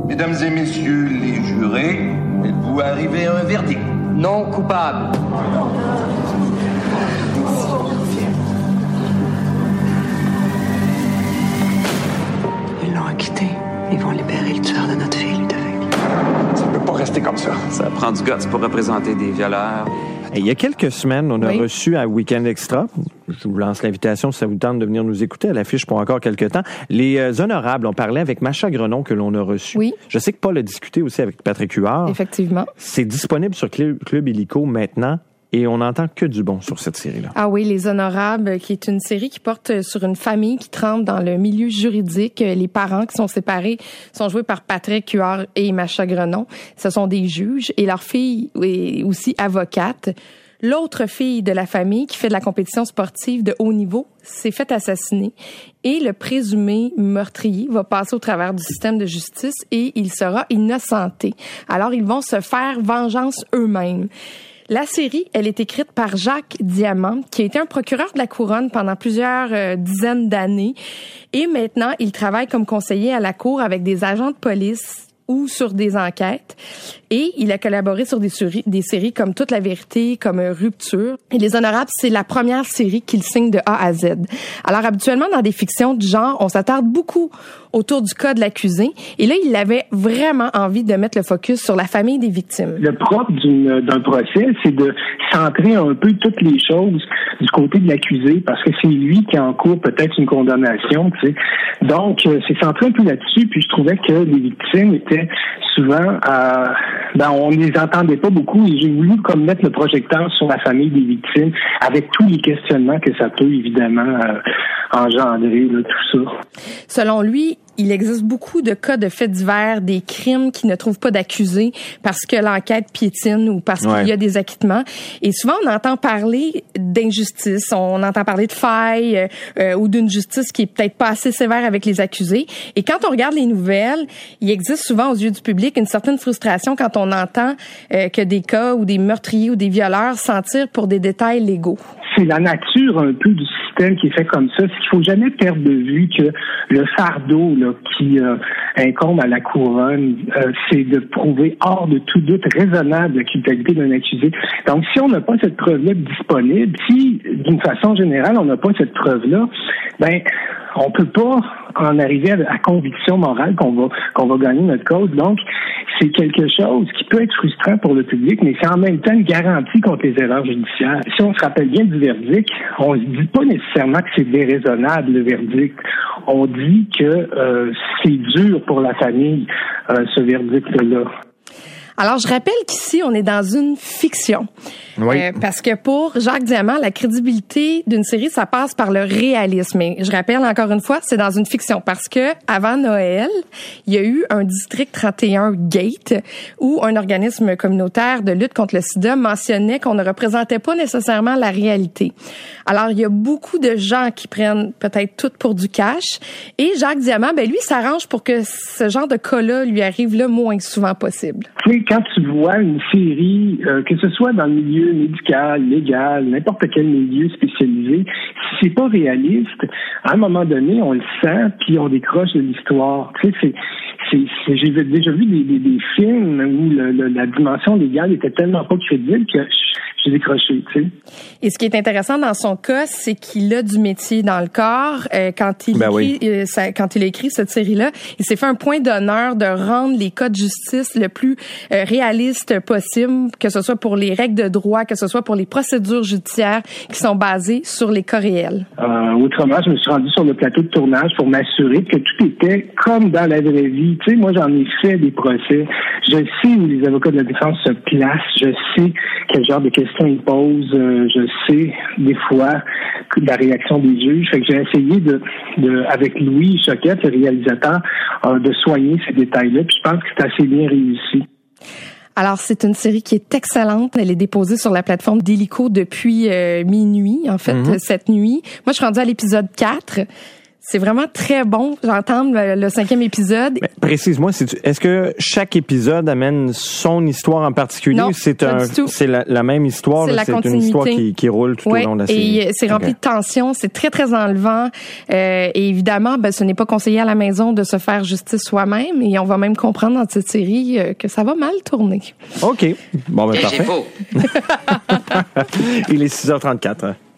Mesdames et messieurs les jurés, êtes-vous arrivés à un verdict? Non coupable. Ils l'ont acquitté. Ils vont libérer le tueur de notre fille, Ludovic. Ça peut pas rester comme ça. Ça prend du guts pour représenter des violeurs. Il y a quelques semaines, on a reçu à Week-end Extra, je vous lance l'invitation si ça vous tente de venir nous écouter à l'affiche pour encore quelques temps, les honorables. On parlait avec Macha Grenon que l'on a reçu. Oui. Je sais que Paul a discuté aussi avec Patrick Huard. Effectivement. C'est disponible sur Club Illico maintenant. Et on n'entend que du bon sur cette série-là. Ah oui, Les Honorables, qui est une série qui porte sur une famille qui trempe dans le milieu juridique. Les parents qui sont séparés sont joués par Patrick Huard et Macha Grenon. Ce sont des juges et leur fille est aussi avocate. L'autre fille de la famille qui fait de la compétition sportive de haut niveau s'est fait assassiner et le présumé meurtrier va passer au travers du système de justice et il sera innocenté. Alors, ils vont se faire vengeance eux-mêmes. La série, elle est écrite par Jacques Diamant, qui a été un procureur de la Couronne pendant plusieurs dizaines d'années. Et maintenant, il travaille comme conseiller à la Cour avec des agents de police ou sur des enquêtes. Et il a collaboré sur des séries comme Toute la vérité, comme Rupture. Et Les Honorables, c'est la première série qu'il signe de A à Z. Alors, habituellement, dans des fictions du genre, on s'attarde beaucoup autour du cas de l'accusé. Et là, il avait vraiment envie de mettre le focus sur la famille des victimes. Le propre d'un procès, c'est de centrer un peu toutes les choses du côté de l'accusé, parce que c'est lui qui encourt peut-être une condamnation, tu sais. Donc, c'est centré un peu là-dessus, puis je trouvais que les victimes étaient souvent, on les entendait pas beaucoup, et j'ai voulu comme mettre le projecteur sur la famille des victimes, avec tous les questionnements que ça peut évidemment engendrer, là, tout ça. Selon lui, il existe beaucoup de cas de faits divers, des crimes qui ne trouvent pas d'accusés parce que l'enquête piétine ou parce qu'il y a des acquittements. Et souvent, on entend parler d'injustice, on entend parler de failles ou d'une justice qui est peut-être pas assez sévère avec les accusés. Et quand on regarde les nouvelles, il existe souvent aux yeux du public une certaine frustration quand on entend que des cas ou des meurtriers ou des violeurs s'en tirent pour des détails légaux. C'est la nature un peu du système qui est fait comme ça. C'est qu'il faut jamais perdre de vue que le fardeau là, qui incombe à la couronne, c'est de prouver hors de tout doute raisonnable la culpabilité d'un accusé. Donc, si on n'a pas cette preuve-là disponible, si d'une façon générale on n'a pas cette preuve-là, on peut pas en arriver à conviction morale qu'on va gagner notre cause. Donc, c'est quelque chose qui peut être frustrant pour le public, mais c'est en même temps une garantie contre les erreurs judiciaires. Si on se rappelle bien du verdict, on ne dit pas nécessairement que c'est déraisonnable, le verdict. On dit que c'est dur pour la famille, ce verdict-là. Alors, je rappelle qu'ici, on est dans une fiction. Oui. Parce que pour Jacques Diamant, la crédibilité d'une série, ça passe par le réalisme. Et je rappelle encore une fois, c'est dans une fiction. Parce que avant Noël, il y a eu un district 31 Gate où un organisme communautaire de lutte contre le sida mentionnait qu'on ne représentait pas nécessairement la réalité. Alors, il y a beaucoup de gens qui prennent peut-être tout pour du cash. Et Jacques Diamant, lui, s'arrange pour que ce genre de cas-là lui arrive le moins souvent possible. Oui, quand tu vois une série, que ce soit dans le milieu médical, légal, n'importe quel milieu spécialisé, si c'est pas réaliste, à un moment donné, on le sent, puis on décroche de l'histoire. Tu sais, j'ai déjà vu des films où la dimension légale était tellement pas crédible que j'ai décroché, tu sais. Et ce qui est intéressant dans son cas, c'est qu'il a du métier dans le corps. Quand il a écrit cette série-là, il s'est fait un point d'honneur de rendre les cas de justice le plus réaliste possible, que ce soit pour les règles de droit, que ce soit pour les procédures judiciaires qui sont basées sur les cas réels. Autrement, je me suis rendu sur le plateau de tournage pour m'assurer que tout était comme dans la vraie vie. Tu sais, moi, j'en ai fait des procès. Je sais où les avocats de la défense se placent. Je sais quel genre de questions ils posent. Je sais, des fois, la réaction des juges. Fait que j'ai essayé avec Louis Choquette, le réalisateur, de soigner ces détails-là. Puis je pense que c'est assez bien réussi. Alors, c'est une série qui est excellente. Elle est déposée sur la plateforme d'Illico depuis minuit, en fait, cette nuit. Moi, je suis rendue à l'épisode 4. C'est vraiment très bon. J'entends le 5e épisode. Mais précise-moi, est-ce que chaque épisode amène son histoire en particulier? Non, c'est la même histoire. C'est une histoire qui roule tout au long de la série. Et c'est rempli de tension. C'est très, très enlevant. Et évidemment, ce n'est pas conseillé à la maison de se faire justice soi-même. Et on va même comprendre dans cette série que ça va mal tourner. OK. Bon, parfait. J'ai faux. Il est 6h34.